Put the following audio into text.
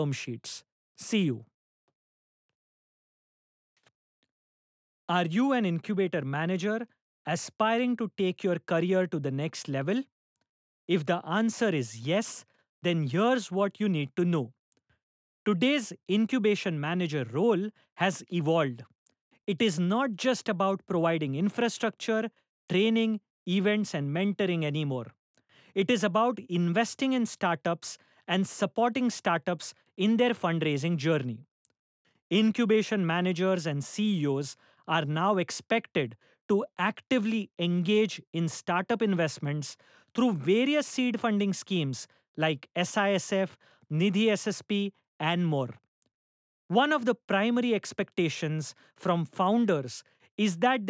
term sheets. See you. Are you an incubator manager aspiring to take your career to the next level? If the answer is yes, then here's what you need to know. Today's incubation manager role has evolved. It is not just about providing infrastructure, training, events, and mentoring anymore. It is about investing in startups and supporting startups in their fundraising journey. Incubation managers and CEOs are now expected to actively engage in startup investments through various seed funding schemes like SISF, Nidhi SSP, and more. One of the primary expectations from founders is that